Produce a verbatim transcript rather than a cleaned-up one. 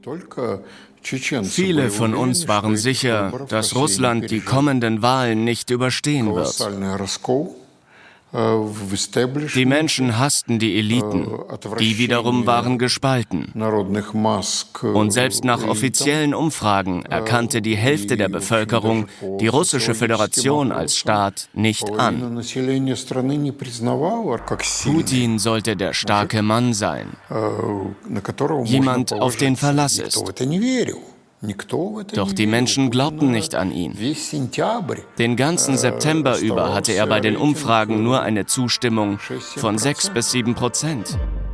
Viele von uns waren sicher, dass Russland die kommenden Wahlen nicht überstehen wird. Die Menschen hassten die Eliten, die wiederum waren gespalten. Und selbst nach offiziellen Umfragen erkannte die Hälfte der Bevölkerung die Russische Föderation als Staat nicht an. Putin sollte der starke Mann sein, jemand, auf den Verlass ist. Doch die Menschen glaubten nicht an ihn. Den ganzen September über hatte er bei den Umfragen nur eine Zustimmung von sechs bis sieben Prozent.